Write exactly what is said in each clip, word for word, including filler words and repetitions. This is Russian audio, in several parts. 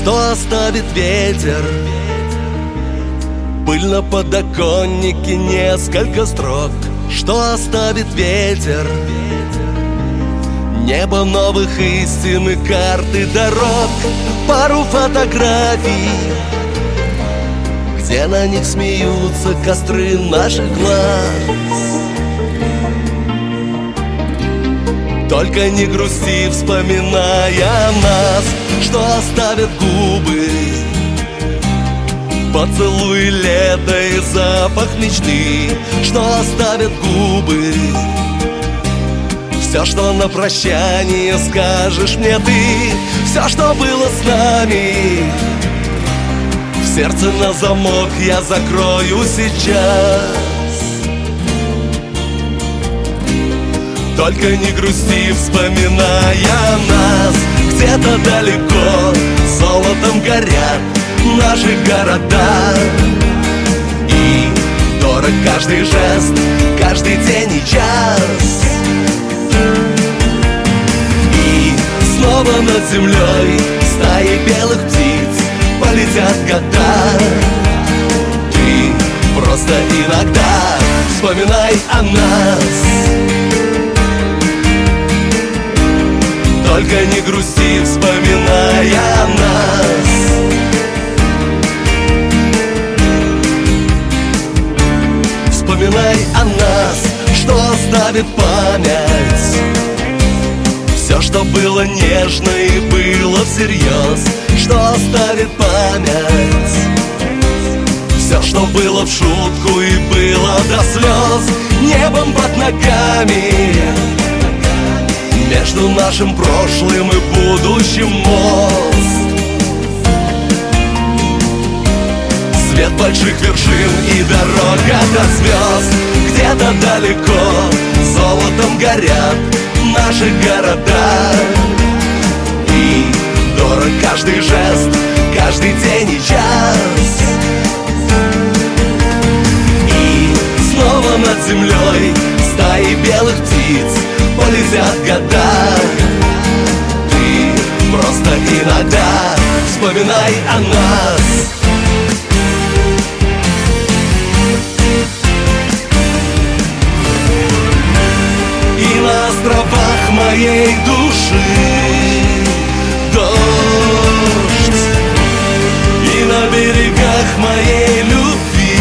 что оставит ветер. Пыль на подоконнике, несколько строк, что оставит ветер. Небо новых истин и карты дорог, пару фотографий, где на них смеются костры наших глаз. Только не грусти, вспоминая нас, что оставят губы, поцелуй лета и запах мечты, что оставят губы. Все, что на прощание скажешь мне ты, все, что было с нами, в сердце на замок я закрою сейчас. Только не грусти, вспоминая нас, где-то далеко золотом горят наши города. И дорог каждый жест, каждый день и час. И снова над землей стаи белых птиц полетят года. Ты просто иногда вспоминай о нас. Только не грусти, вспоминая нас. Вспоминай о нас, что оставит память. Все, что было нежно и было всерьез, что оставит память. Все, что было в шутку и было до слез, небом под ногами. Между нашим прошлым и будущим мост. Свет больших вершин и дорога до звезд. Где-то далеко золотом горят наши города. И дорог каждый жест, каждый день и час. И снова над землей стаи белых птиц полетят года. Ты просто иногда вспоминай о нас. И на островах моей души дождь, и на берегах моей любви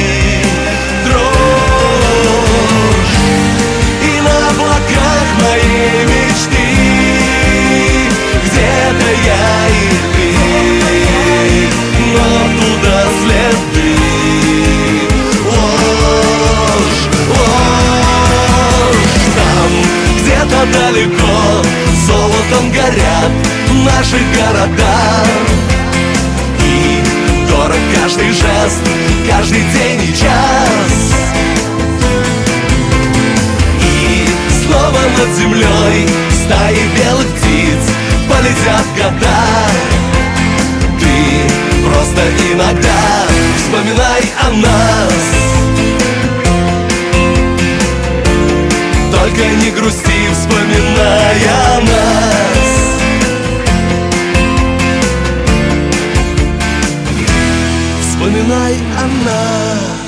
дрожь, и на облаках моей мечты где-то я и ты, но туда следы. Ложь, ложь. Там где-то далеко золотом горят наши города. И дорог каждый жест, каждый день и час. И снова над землей стаи белых птиц полетят года. Ты просто иногда вспоминай о нас. Только не грусти, вспоминая нас. Вспоминай о нас.